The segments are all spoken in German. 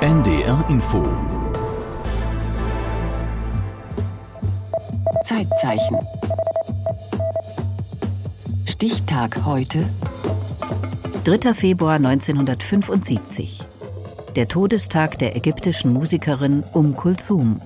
NDR Info. Zeitzeichen. Stichtag heute. 3. Februar 1975. Der Todestag der ägyptischen Musikerin Kulthum.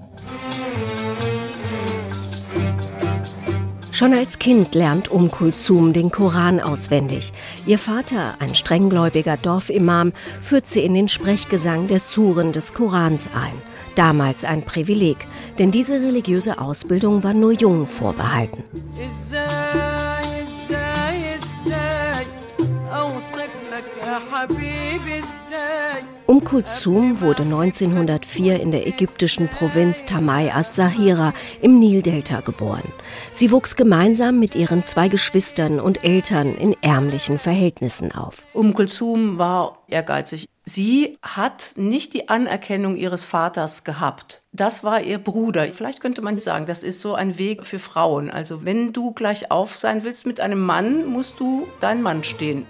Schon als Kind lernt Kulthum den Koran auswendig. Ihr Vater, ein strenggläubiger Dorfimam, führt sie in den Sprechgesang der Suren des Korans ein. Damals ein Privileg, denn diese religiöse Ausbildung war nur Jungen vorbehalten. Kulthum wurde 1904 in der ägyptischen Provinz Tamai as-Sahira im Nildelta geboren. Sie wuchs gemeinsam mit ihren 2 Geschwistern und Eltern in ärmlichen Verhältnissen auf. Kulthum war ehrgeizig. Sie hat nicht die Anerkennung ihres Vaters gehabt. Das war ihr Bruder. Vielleicht könnte man sagen, das ist so ein Weg für Frauen. Also wenn du gleich auf sein willst mit einem Mann, musst du dein Mann stehen.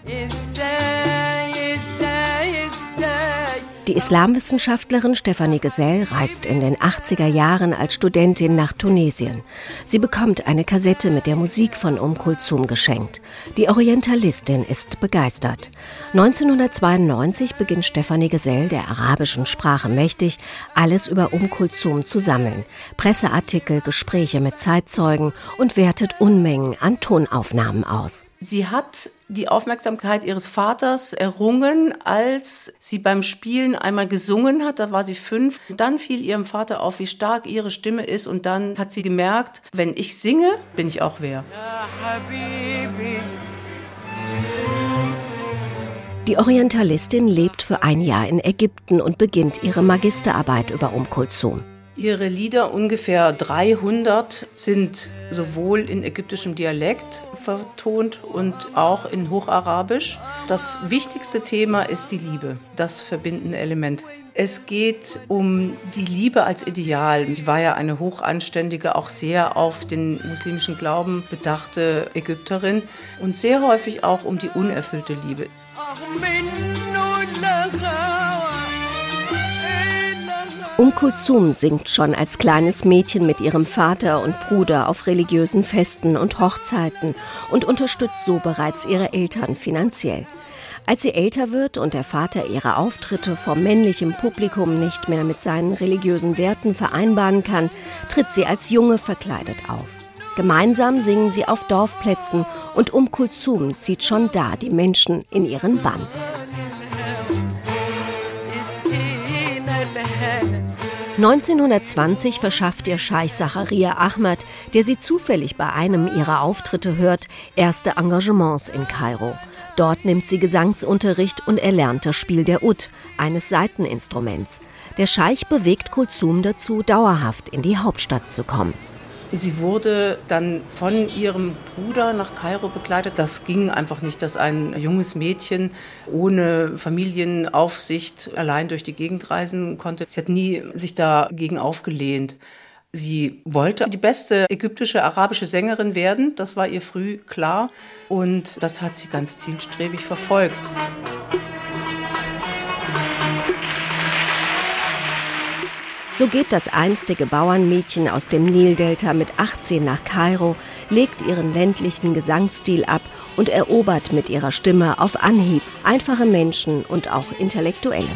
Die Islamwissenschaftlerin Stefanie Gesell reist in den 80er Jahren als Studentin nach Tunesien. Sie bekommt eine Kassette mit der Musik von Kulthum geschenkt. Die Orientalistin ist begeistert. 1992 beginnt Stefanie Gesell, der arabischen Sprache mächtig, alles über Kulthum zu sammeln. Presseartikel, Gespräche mit Zeitzeugen und wertet Unmengen an Tonaufnahmen aus. Sie hat die Aufmerksamkeit ihres Vaters errungen, als sie beim Spielen einmal gesungen hat. Da war sie 5. Dann fiel ihrem Vater auf, wie stark ihre Stimme ist. Und dann hat sie gemerkt, wenn ich singe, bin ich auch wer. Die Orientalistin lebt für ein Jahr in Ägypten und beginnt ihre Magisterarbeit über Kulthum. Ihre Lieder, ungefähr 300, sind sowohl in ägyptischem Dialekt vertont und auch in Hocharabisch. Das wichtigste Thema ist die Liebe, das verbindende Element. Es geht um die Liebe als Ideal. Sie war ja eine hochanständige, auch sehr auf den muslimischen Glauben bedachte Ägypterin und sehr häufig auch um die unerfüllte Liebe. Kulthum singt schon als kleines Mädchen mit ihrem Vater und Bruder auf religiösen Festen und Hochzeiten und unterstützt so bereits ihre Eltern finanziell. Als sie älter wird und der Vater ihre Auftritte vor männlichem Publikum nicht mehr mit seinen religiösen Werten vereinbaren kann, tritt sie als Junge verkleidet auf. Gemeinsam singen sie auf Dorfplätzen und Kulthum zieht schon da die Menschen in ihren Bann. (1920) verschafft ihr Scheich Zachariah Ahmad, der sie zufällig bei einem ihrer Auftritte hört, erste Engagements in Kairo. Dort nimmt sie Gesangsunterricht und erlernt das Spiel der Ud, eines Saiteninstruments. Der Scheich bewegt Kulthum dazu, dauerhaft in die Hauptstadt zu kommen. Sie wurde dann von ihrem Bruder nach Kairo begleitet. Das ging einfach nicht, dass ein junges Mädchen ohne Familienaufsicht allein durch die Gegend reisen konnte. Sie hat nie sich dagegen aufgelehnt. Sie wollte die beste ägyptische, arabische Sängerin werden. Das war ihr früh klar. Und das hat sie ganz zielstrebig verfolgt. So geht das einstige Bauernmädchen aus dem Nildelta mit 18 nach Kairo, legt ihren ländlichen Gesangsstil ab und erobert mit ihrer Stimme auf Anhieb einfache Menschen und auch Intellektuelle.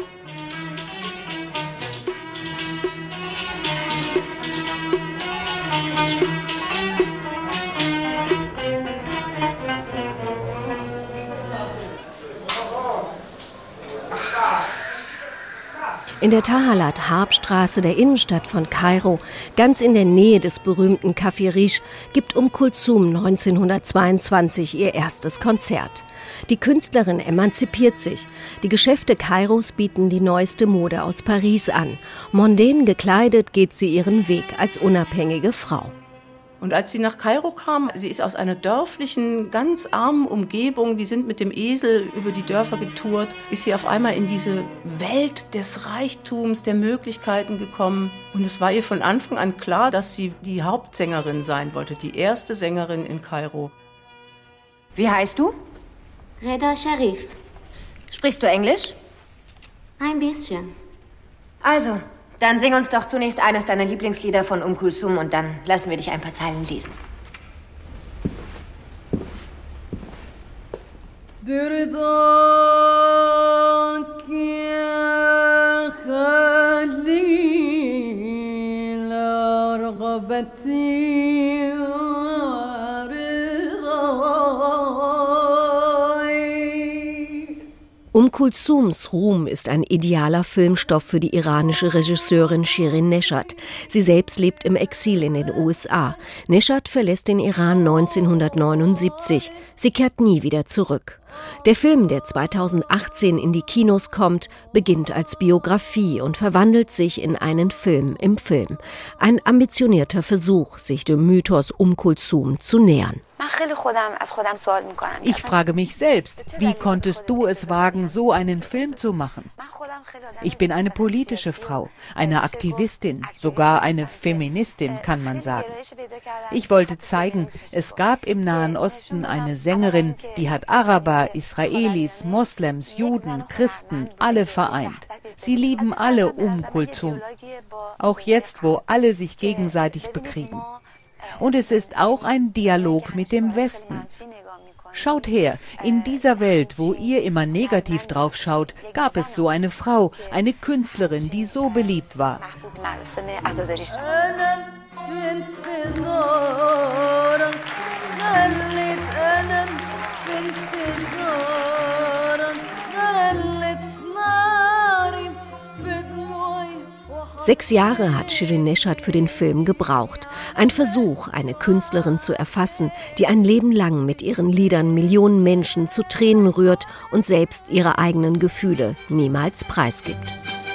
In der Tahalat-Harb-Straße der Innenstadt von Kairo, ganz in der Nähe des berühmten Café Riche, gibt Kulthum 1922 ihr erstes Konzert. Die Künstlerin emanzipiert sich. Die Geschäfte Kairos bieten die neueste Mode aus Paris an. Mondän gekleidet geht sie ihren Weg als unabhängige Frau. Und als sie nach Kairo kam, sie ist aus einer dörflichen, ganz armen Umgebung, die sind mit dem Esel über die Dörfer getourt, ist sie auf einmal in diese Welt des Reichtums, der Möglichkeiten gekommen. Und es war ihr von Anfang an klar, dass sie die Hauptsängerin sein wollte, die erste Sängerin in Kairo. Wie heißt du? Reda Sharif. Sprichst du Englisch? Ein bisschen. Also, dann sing uns doch zunächst eines deiner Lieblingslieder von Kulthum und dann lassen wir dich ein paar Zeilen lesen. Kulthums Ruhm ist ein idealer Filmstoff für die iranische Regisseurin Shirin Neshat. Sie selbst lebt im Exil in den USA. Neshat verlässt den Iran 1979. Sie kehrt nie wieder zurück. Der Film, der 2018 in die Kinos kommt, beginnt als Biografie und verwandelt sich in einen Film im Film. Ein ambitionierter Versuch, sich dem Mythos Kulthum zu nähern. Ich frage mich selbst, wie konntest du es wagen, so einen Film zu machen? Ich bin eine politische Frau, eine Aktivistin, sogar eine Feministin, kann man sagen. Ich wollte zeigen, es gab im Nahen Osten eine Sängerin, die hat Araber, Israelis, Moslems, Juden, Christen, alle vereint. Sie lieben alle Kulthum. Auch jetzt, wo alle sich gegenseitig bekriegen. Und es ist auch ein Dialog mit dem Westen. Schaut her, in dieser Welt, wo ihr immer negativ drauf schaut, gab es so eine Frau, eine Künstlerin, die so beliebt war. Sechs Jahre hat Shirin Neshat für den Film gebraucht. Ein Versuch, eine Künstlerin zu erfassen, die ein Leben lang mit ihren Liedern Millionen Menschen zu Tränen rührt und selbst ihre eigenen Gefühle niemals preisgibt.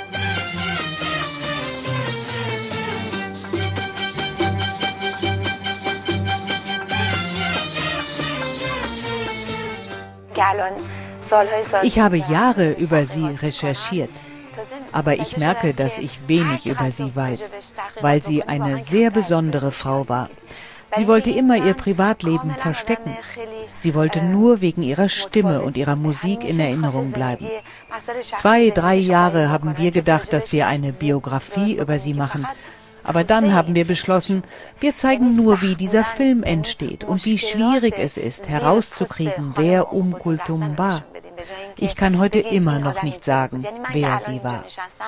Ich habe Jahre über sie recherchiert. Aber ich merke, dass ich wenig über sie weiß, weil sie eine sehr besondere Frau war. Sie wollte immer ihr Privatleben verstecken. Sie wollte nur wegen ihrer Stimme und ihrer Musik in Erinnerung bleiben. 2-3 Jahre haben wir gedacht, dass wir eine Biografie über sie machen. Aber dann haben wir beschlossen, wir zeigen nur, wie dieser Film entsteht und wie schwierig es ist, herauszukriegen, wer Kulthum war. Ich kann heute immer noch nicht sagen, wer sie war.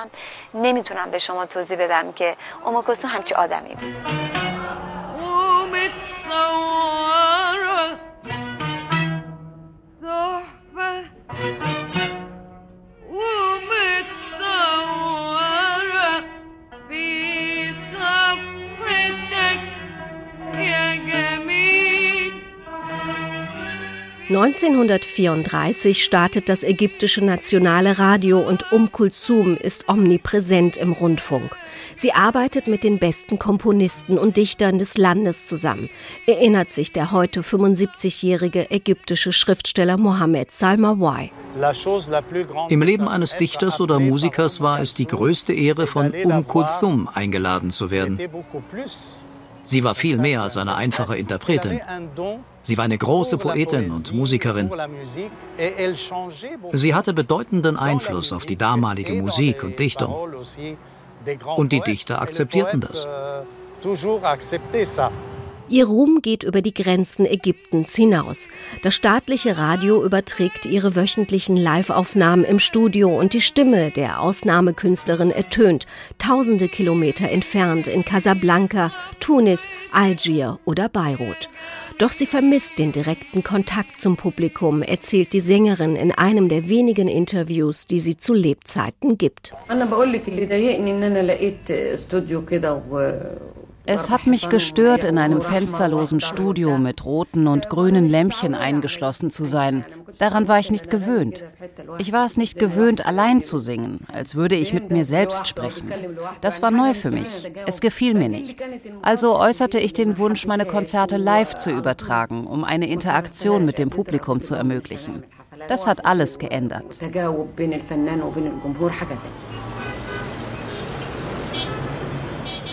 (1934) startet das ägyptische nationale Radio und Kulthum ist omnipräsent im Rundfunk. Sie arbeitet mit den besten Komponisten und Dichtern des Landes zusammen, erinnert sich der heute 75-jährige ägyptische Schriftsteller Mohammed Salmawai. Im Leben eines Dichters oder Musikers war es die größte Ehre, von Kulthum eingeladen zu werden. Sie war viel mehr als eine einfache Interpretin. Sie war eine große Poetin und Musikerin. Sie hatte bedeutenden Einfluss auf die damalige Musik und Dichtung. Und die Dichter akzeptierten das. Ihr Ruhm geht über die Grenzen Ägyptens hinaus. Das staatliche Radio überträgt ihre wöchentlichen Live-Aufnahmen im Studio und die Stimme der Ausnahmekünstlerin ertönt, tausende Kilometer entfernt in Casablanca, Tunis, Algier oder Beirut. Doch sie vermisst den direkten Kontakt zum Publikum, erzählt die Sängerin in einem der wenigen Interviews, die sie zu Lebzeiten gibt. Es hat mich gestört, in einem fensterlosen Studio mit roten und grünen Lämpchen eingeschlossen zu sein. Daran war ich nicht gewöhnt. Ich war es nicht gewöhnt, allein zu singen, als würde ich mit mir selbst sprechen. Das war neu für mich. Es gefiel mir nicht. Also äußerte ich den Wunsch, meine Konzerte live zu übertragen, um eine Interaktion mit dem Publikum zu ermöglichen. Das hat alles geändert.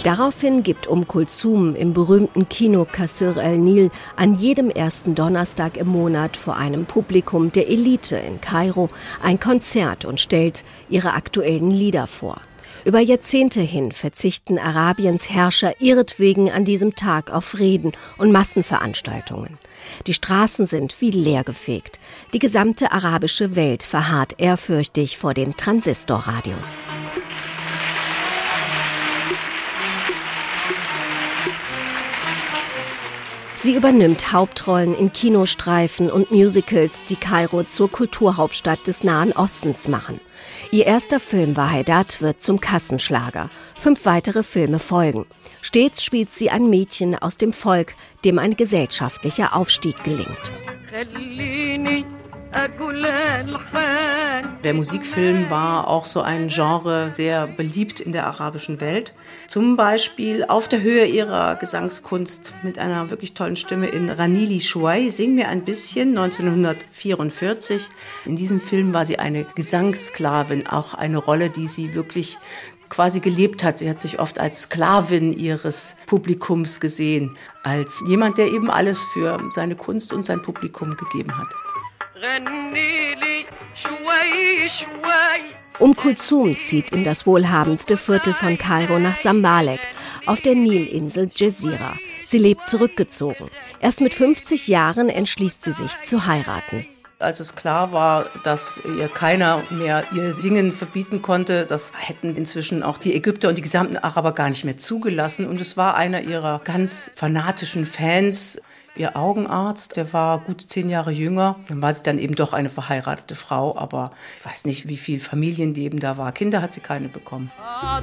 Daraufhin gibt Kulthum im berühmten Kino Qasr el-Nil an jedem ersten Donnerstag im Monat vor einem Publikum der Elite in Kairo ein Konzert und stellt ihre aktuellen Lieder vor. Über Jahrzehnte hin verzichten Arabiens Herrscher ihretwegen an diesem Tag auf Frieden und Massenveranstaltungen. Die Straßen sind wie leergefegt. Die gesamte arabische Welt verharrt ehrfürchtig vor den Transistorradios. Sie übernimmt Hauptrollen in Kinostreifen und Musicals, die Kairo zur Kulturhauptstadt des Nahen Ostens machen. Ihr erster Film Wahedat wird zum Kassenschlager. 5 weitere Filme folgen. Stets spielt sie ein Mädchen aus dem Volk, dem ein gesellschaftlicher Aufstieg gelingt. Der Musikfilm war auch so ein Genre sehr beliebt in der arabischen Welt. Zum Beispiel auf der Höhe ihrer Gesangskunst mit einer wirklich tollen Stimme in Ranili Shuai, Sing mir ein bisschen, 1944. In diesem Film war sie eine Gesangssklavin, auch eine Rolle, die sie wirklich quasi gelebt hat. Sie hat sich oft als Sklavin ihres Publikums gesehen, als jemand, der eben alles für seine Kunst und sein Publikum gegeben hat. Kulthum zieht in das wohlhabendste Viertel von Kairo nach Sambalek, auf der Nilinsel Djezira. Sie lebt zurückgezogen. Erst mit 50 Jahren entschließt sie sich zu heiraten. Als es klar war, dass ihr keiner mehr ihr Singen verbieten konnte, das hätten inzwischen auch die Ägypter und die gesamten Araber gar nicht mehr zugelassen. Und es war einer ihrer ganz fanatischen Fans, ihr Augenarzt, der war gut 10 Jahre jünger. Dann war sie dann eben doch eine verheiratete Frau, aber ich weiß nicht, wie viel Familienleben da war. Kinder hat sie keine bekommen.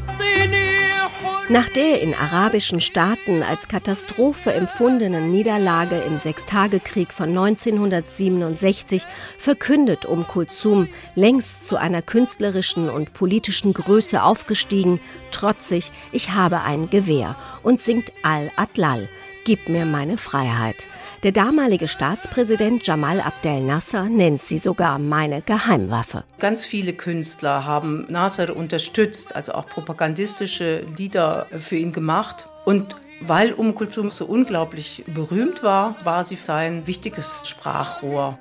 Nach der in arabischen Staaten als Katastrophe empfundenen Niederlage im Sechstagekrieg von 1967 verkündet Kulthum, längst zu einer künstlerischen und politischen Größe aufgestiegen, trotzig, ich habe ein Gewehr, und singt Al-Adlal, gib mir meine Freiheit. Der damalige Staatspräsident Jamal Abdel Nasser nennt sie sogar meine Geheimwaffe. Ganz viele Künstler haben Nasser unterstützt, also auch propagandistische Lieder für ihn gemacht. Und weil Kulthum so unglaublich berühmt war, war sie sein wichtiges Sprachrohr.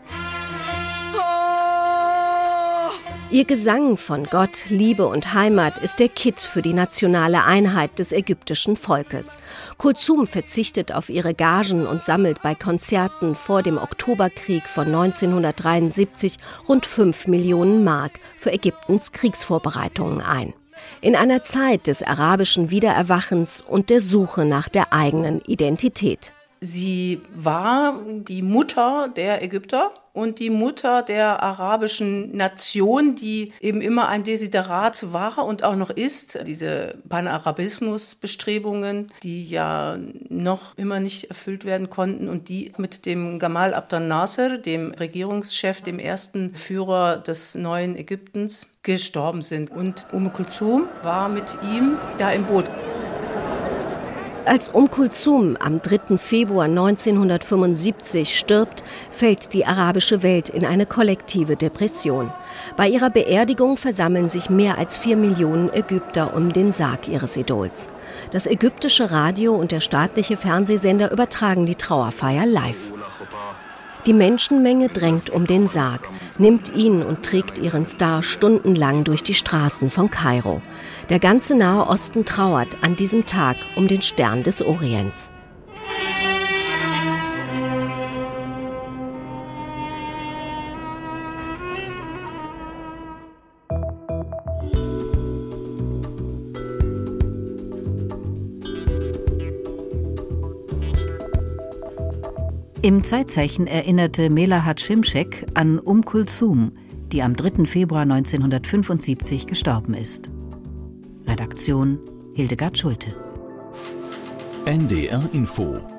Ihr Gesang von Gott, Liebe und Heimat ist der Kitt für die nationale Einheit des ägyptischen Volkes. Kulthum verzichtet auf ihre Gagen und sammelt bei Konzerten vor dem Oktoberkrieg von 1973 rund 5 Millionen Mark für Ägyptens Kriegsvorbereitungen ein. In einer Zeit des arabischen Wiedererwachens und der Suche nach der eigenen Identität. Sie war die Mutter der Ägypter und die Mutter der arabischen Nation, die eben immer ein Desiderat war und auch noch ist. Diese Panarabismus-Bestrebungen, die ja noch immer nicht erfüllt werden konnten und die mit dem Gamal Abdel Nasser, dem Regierungschef, dem ersten Führer des neuen Ägyptens, gestorben sind. Und Kulthum war mit ihm da im Boot. Als Kulthum am 3. Februar 1975 stirbt, fällt die arabische Welt in eine kollektive Depression. Bei ihrer Beerdigung versammeln sich mehr als 4 Millionen Ägypter um den Sarg ihres Idols. Das ägyptische Radio und der staatliche Fernsehsender übertragen die Trauerfeier live. Die Menschenmenge drängt um den Sarg, nimmt ihn und trägt ihren Star stundenlang durch die Straßen von Kairo. Der ganze Nahe Osten trauert an diesem Tag um den Stern des Orients. Im Zeitzeichen erinnerte Melahat Şimşek an Kulthum, die am 3. Februar 1975 gestorben ist. Redaktion Hildegard Schulte. NDR Info